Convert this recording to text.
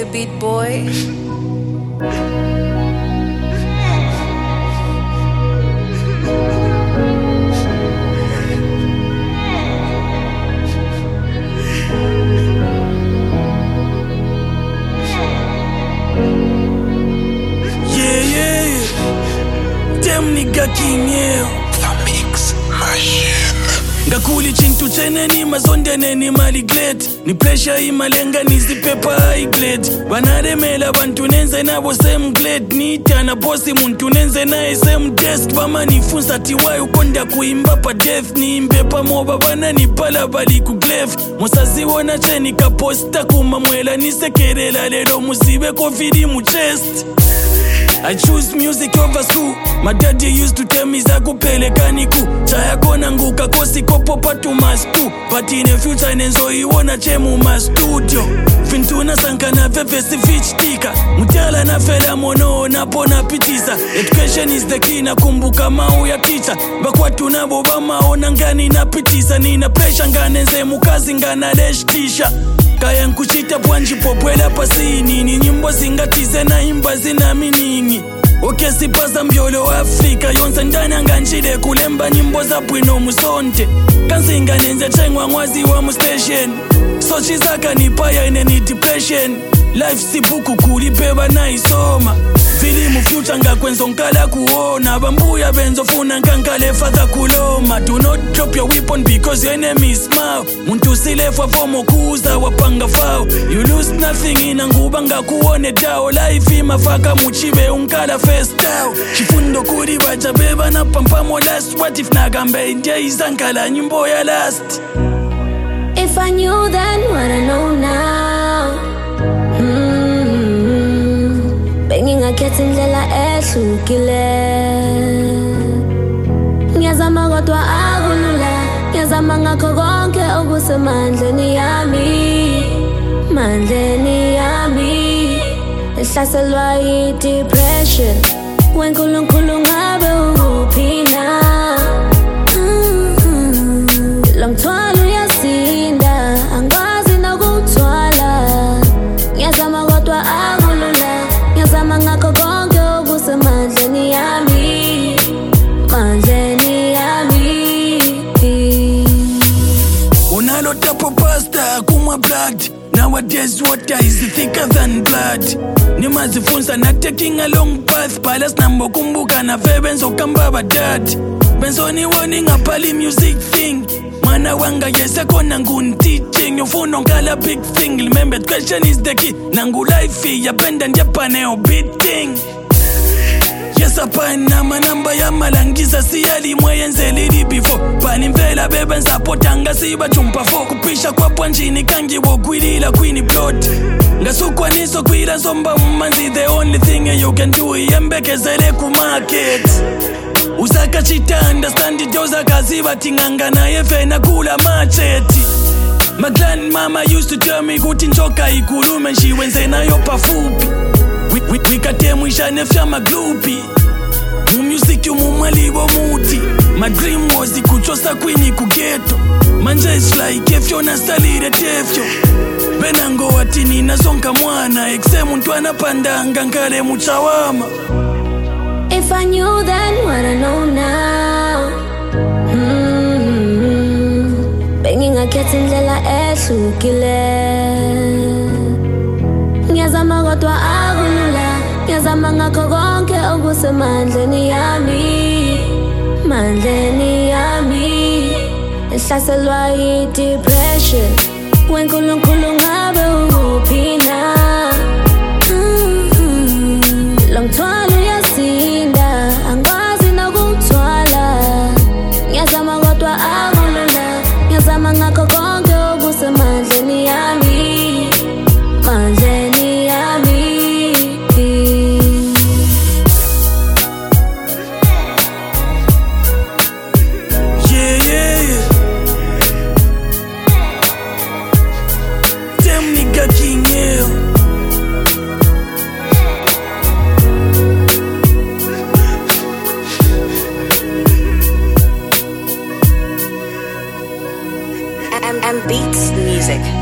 beat boy. Damn nigga King, yeah. The Mix Machine. Ngakuli chintu cheneni mazondeneni maliglet ni pressure imalenga nizipepa high grade banaremela bantu nenze nabo same grade nitana bosi muntu nenze naye same desk bamanifunza tiwayo ukonda kuimba pa death niimbe pamoba bananipala bali ku glef musaziwona cheni kaposta kumamwela nisekerela lero musibe covid mu chest. I choose music over school. My daddy used to tell me zakupeleka niku chaya kona nguka kosi kopo patu must do. But in the future nenzo iwona chemu ma studio Fintuna sanka na vefe si fichtika Mutala na fela mono na pona pitisa Education is the key na kumbuka mau ya teacher Bakwatu na boba maona ngani na pitisa Nina pressure nganenze mukazi ngana leshtisha Kaya nkuchita pwanji popwela pasini ni nyimbo zingatize na imba zina miningi Oke sipaza mbyolo Afrika yonza ndana nganchile kulemba nyimbo za bwino musonte Kanzinga nenze chengwa ngwazi wa mu station Sochi zaka nipaya ineni depression Life sibuku kulipeba na isoma Fili mu future nga kwenzo nkala kuona Bambuya benzo funa nkankale father kuloma Do not drop your weapon because your enemy is smile Muntu silefwa fomo kuza wapanga fao You lose nothing ina nguba nga kuone dao Life imafaka muchibe unkala first dao Chifundo kuri bacha beba na pampamo last What if nagambe india izankala nyimbo ya last. If I knew then what I know now Bengingakhetha indlela ehlukile Ngiyazama kodwa akulula Ngiyazama ngakho konke okusemandleni yami Mandleni yami Ehlaselwa yi-depression Wenkulunkulu ngabe ukuphina Lo mthwalo uyasinda Angazi nokuthwala Ngiyazama kodwa akulula Ngiyazama ngakho konke okusemandleni yami Mandleni yami Unalo tapo pasta kumwa blood Nowadays water is thicker than blood Nimazifunza na taking a long path Palace nambo kumbuka na fe benzo kamba badad Benzo ni warning apali music thing Mana wanga yese kona ngun teaching Yofuno nkala big thing Remember the question is the key Nangu life ya benda njepaneo beating Yes apani na manamba ya malangiza Siyali mweyenze lili before Pani mvela bebe nzapotanga siba chumpafo Kupisha kwa pwanjini kangi wogwilila kwini blood Ngasukwa niso kwila zomba umanzi The only thing you can do Yembekezele ku market Usaka chita understand it Joza kaziba tinganga na yefe na kula macheti My grandmama used to tell me kuti nchoka ikulume Nshiwenze na yopa fupi Wikate mwishane fya maglupi Mu music umumwali wo muti My dream was ikuchosa kwini kugeto Manje it's like efyo na salire tefyo Benango watini na zonka mwana Ekse muntu anapandanga nkale muchawama. If I knew then what I know now Bengingakhetha indlela ehlukile Ngiyazama kodwa akulula Ngiyazama ngakho konke okusemandleni yami Mandleni yami Ehlaselwa yi-depression Wenkulunkulu ngabe ukuphina Lo mthwalo uyasinda Angazi nokuthwala Ngiyazama kodwa akulula Ngiyazama ngakho konke okusemandleni yami Mandleni yami Damn nigga King, yeah. M Beats Music.